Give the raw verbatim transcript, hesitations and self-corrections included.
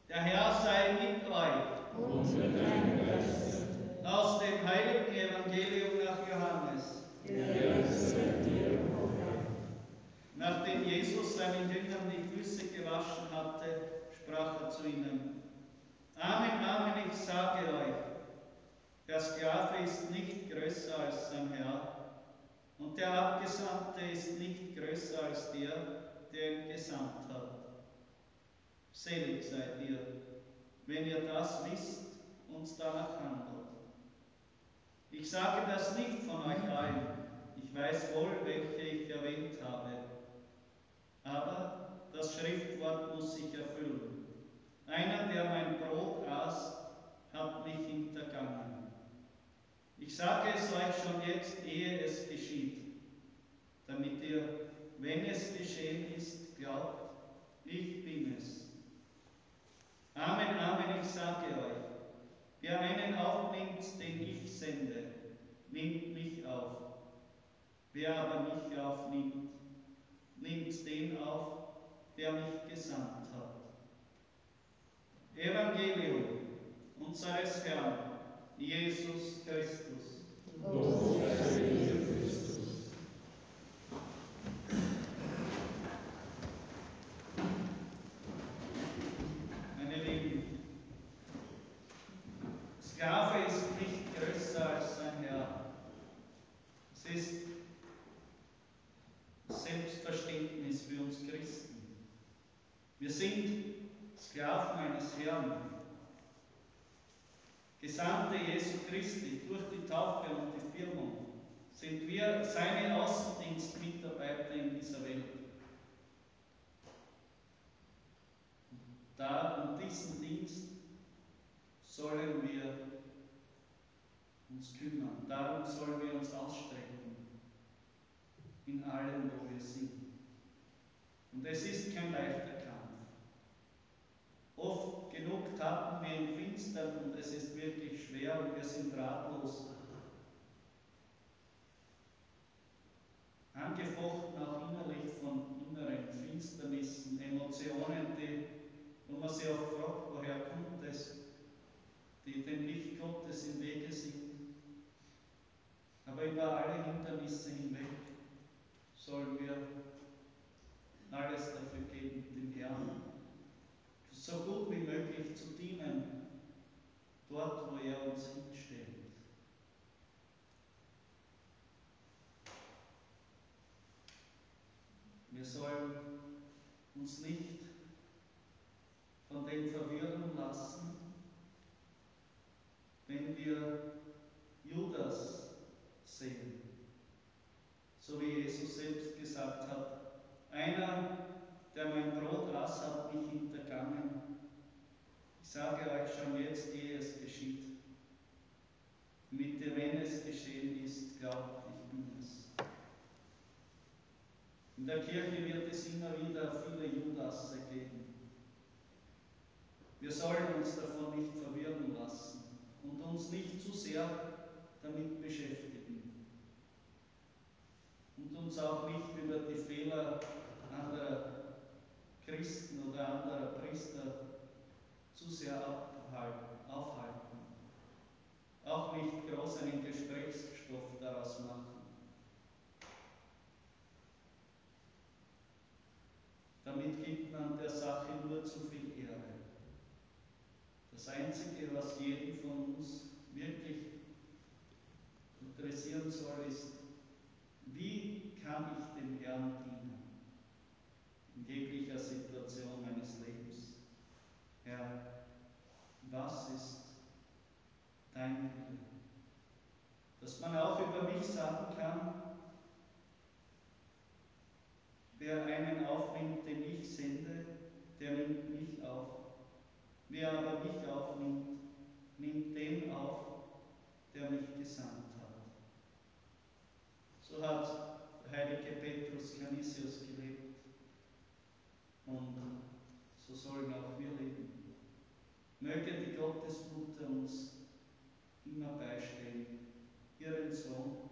Der Herr sei mit euch. Und mit deinem Geist. Aus dem heiligen Evangelium nach Johannes. Ehre sei dir, o Herr. Nachdem Jesus seinen Jüngern die Füße gewaschen hatte, sprach er zu ihnen: Amen, Amen, ich sage euch, der Sklave ist nicht größer als sein Herr, und der Abgesandte ist nicht größer als der, der ihn gesandt hat. Selig seid ihr, wenn ihr das wisst und danach handelt. Ich sage das nicht von euch allen, ich weiß wohl, welche ich erwähnt habe. Aber das Schriftwort muss sich erfüllen. Einer, der mein Brot aß, hat mich hintergangen. Ich sage es euch schon jetzt, ehe es geschieht, damit ihr, wenn es geschehen ist, glaubt, ich bin es. Amen, Amen, ich sage euch, wer einen aufnimmt, den ich sende, nimmt mich auf. Wer aber mich aufnimmt, nimmt den auf, der mich gesandt hat. Evangelium unseres Herrn, Jesus Christus. Lob sei dir, Christus. Meine Lieben, Sklave ist nicht größer als sein Herr. Es ist Selbstverständnis für uns Christen. Wir sind Sklaven eines Herrn. Gesandte Jesu Christi durch die Taufe und die Firmung sind wir seine Außendienstmitarbeiter in dieser Welt. Da um diesen Dienst sollen wir uns kümmern, darum sollen wir uns ausstrecken, in allem, wo wir sind. Und es ist kein leichter Kampf. Oft genug tappen wir im Finstern und es ist wirklich schwer und wir sind ratlos. Angefochten auch innerlich von inneren Finsternissen, Emotionen, die, wo man sich auch fragt, woher kommt es, die dem Licht Gottes im Wege sind. Aber über alle Hindernisse hinweg sollen wir alles dafür geben, dem Herrn so gut wie möglich zu dienen, dort, wo er uns hinstellt. Wir sollen uns nicht von dem verwirren lassen, wenn wir Judas sehen. So wie Jesus selbst gesagt hat, einer, der mein Brot aß, hat mich hintergangen. Ich sage euch schon jetzt, ehe es geschieht, damit ihr, wenn es geschehen ist, glaubt, ich bin es. In der Kirche wird es immer wieder viele Judasse geben. Wir sollen uns davon nicht verwirren lassen und uns nicht zu sehr damit beschäftigen und uns auch nicht über die Fehler anderer Christen oder anderer Priester zu sehr abhalten, aufhalten. Auch nicht groß einen Gesprächsstoff daraus machen. Damit gibt man der Sache nur zu viel Ehre. Das Einzige, was jeden von uns wirklich interessieren soll, ist, wie kann ich dem Herrn dienen? In jeglicher Situation meines Lebens. Herr, was ist dein Wille? Dass man auch über mich sagen kann, wer einen aufnimmt, den ich sende, der nimmt mich auf. Wer aber mich aufnimmt, nimmt den auf, der mich gesandt hat. So hat der heilige Petrus Canisius gelebt und so sollen auch wir leben. Möge die Gottesmutter uns immer beistehen, ihren Sohn